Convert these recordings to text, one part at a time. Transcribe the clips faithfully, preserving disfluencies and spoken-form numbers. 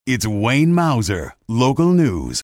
It's Wayne Mauser, Local News.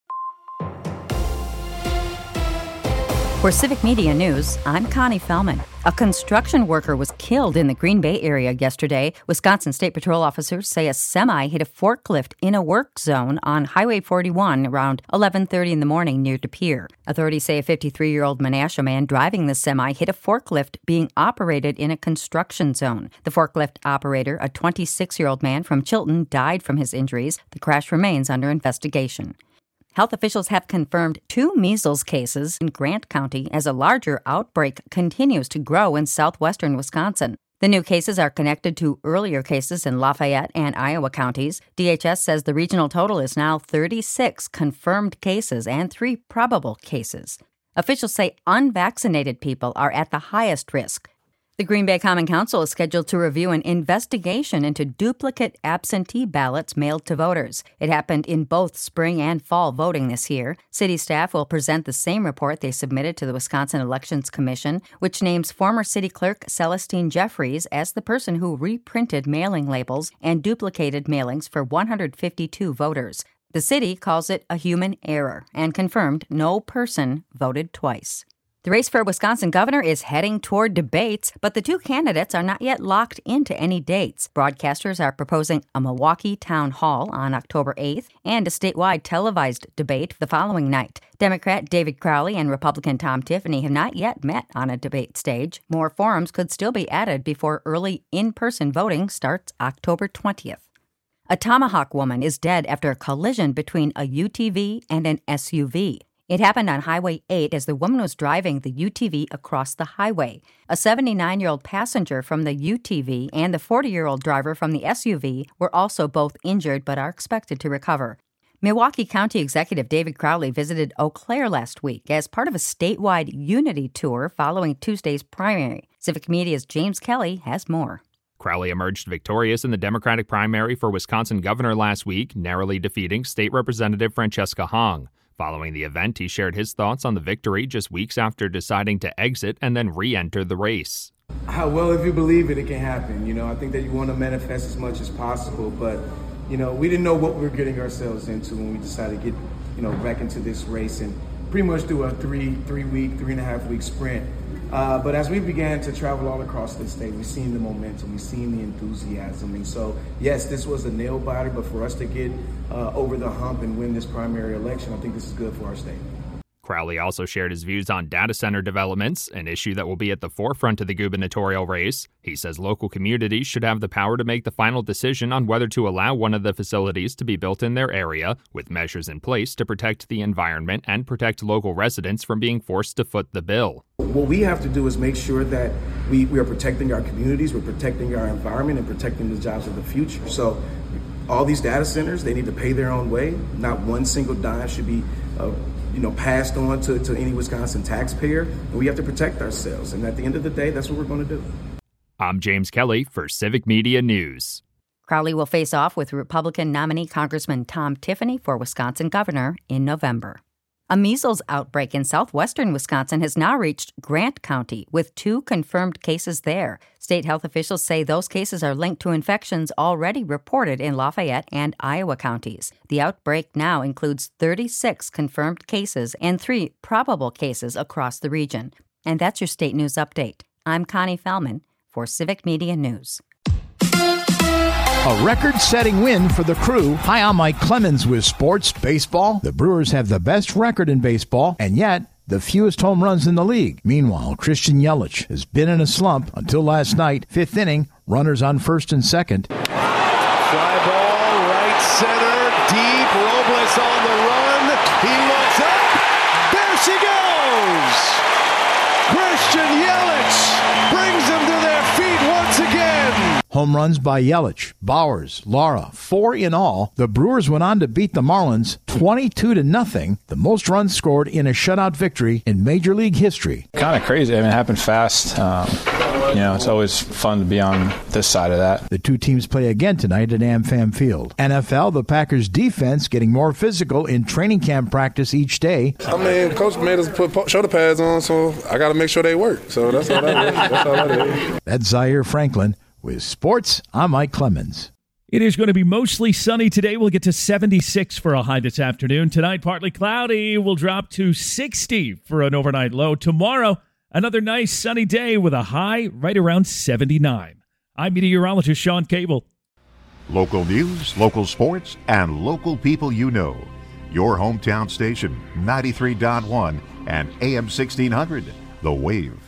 For Civic Media News, I'm Connie Fellman. A construction worker was killed in the Green Bay area yesterday. Wisconsin State Patrol officers say a semi hit a forklift in a work zone on Highway forty-one around eleven thirty in the morning near De Pere. Authorities say a fifty-three-year-old Menasha man driving the semi hit a forklift being operated in a construction zone. The forklift operator, a twenty-six-year-old man from Chilton, died from his injuries. The crash remains under investigation. Health officials have confirmed two measles cases in Grant County as a larger outbreak continues to grow in southwestern Wisconsin. The new cases are connected to earlier cases in Lafayette and Iowa counties. D H S says the regional total is now thirty-six confirmed cases and three probable cases. Officials say unvaccinated people are at the highest risk. The Green Bay Common Council is scheduled to review an investigation into duplicate absentee ballots mailed to voters. It happened in both spring and fall voting this year. City staff will present the same report they submitted to the Wisconsin Elections Commission, which names former city clerk Celestine Jeffries as the person who reprinted mailing labels and duplicated mailings for one hundred fifty-two voters. The city calls it a human error and confirmed no person voted twice. The race for Wisconsin governor is heading toward debates, but the two candidates are not yet locked into any dates. Broadcasters are proposing a Milwaukee town hall on October eighth and a statewide televised debate the following night. Democrat David Crowley and Republican Tom Tiffany have not yet met on a debate stage. More forums could still be added before early in-person voting starts October twentieth. A Tomahawk woman is dead after a collision between a U T V and an S U V. It happened on Highway eight as the woman was driving the U T V across the highway. A seventy-nine-year-old passenger from the U T V and the forty-year-old driver from the S U V were also both injured but are expected to recover. Milwaukee County Executive David Crowley visited Eau Claire last week as part of a statewide unity tour following Tuesday's primary. Civic Media's James Kelly has more. Crowley emerged victorious in the Democratic primary for Wisconsin governor last week, narrowly defeating State Representative Francesca Hong. Following the event, he shared his thoughts on the victory just weeks after deciding to exit and then re-enter the race. How well, if you believe it, it can happen. You know, I think that you want to manifest as much as possible, but, you know, we didn't know what we were getting ourselves into when we decided to get, you know, back into this race and pretty much do a three, three week, three and a half week sprint. Uh, but as we began to travel all across the state, we've seen the momentum, we've seen the enthusiasm. And so, yes, this was a nail biter, but for us to get uh, over the hump and win this primary election, I think this is good for our state. Crowley also shared his views on data center developments, an issue that will be at the forefront of the gubernatorial race. He says local communities should have the power to make the final decision on whether to allow one of the facilities to be built in their area, with measures in place to protect the environment and protect local residents from being forced to foot the bill. What we have to do is make sure that we, we are protecting our communities, we're protecting our environment, and protecting the jobs of the future. So all these data centers, they need to pay their own way. Not one single dime should be uh, you know, passed on to, to any Wisconsin taxpayer. And we have to protect ourselves. And at the end of the day, that's what we're going to do. I'm James Kelly for Civic Media News. Crowley will face off with Republican nominee Congressman Tom Tiffany for Wisconsin governor in November. A measles outbreak in southwestern Wisconsin has now reached Grant County, with two confirmed cases there. State health officials say those cases are linked to infections already reported in Lafayette and Iowa counties. The outbreak now includes thirty-six confirmed cases and three probable cases across the region. And that's your state news update. I'm Connie Fellman for Civic Media News. A record-setting win for the Crew. Hi, I'm Mike Clemens with Sports Baseball. The Brewers have the best record in baseball, and yet the fewest home runs in the league. Meanwhile, Christian Yelich has been in a slump until last night. Fifth inning, runners on first and second. Fly ball, right center, deep. Robles on the run. He looks up. There she goes. Christian Yelich brings them to their feet once again. Home runs by Yelich, Bowers, Lara, four in all. The Brewers went on to beat the Marlins twenty-two to nothing, the most runs scored in a shutout victory in Major League history. Kind of crazy. I mean, it happened fast. Um, you know, it's always fun to be on this side of that. The two teams play again tonight at AmFam Field. N F L, the Packers defense getting more physical in training camp practice each day. I mean, coach made us put shoulder pads on, so I got to make sure they work. So that's all that is. That's all that is. That's Zaire Franklin. With sports, I'm Mike Clemens. It is going to be mostly sunny today. We'll get to seventy-six for a high this afternoon. Tonight, partly cloudy. We'll drop to sixty for an overnight low. Tomorrow, another nice sunny day with a high right around seventy-nine. I'm meteorologist Sean Cable. Local news, local sports, and local people you know. Your hometown station, ninety-three point one and A M sixteen hundred, The Wave.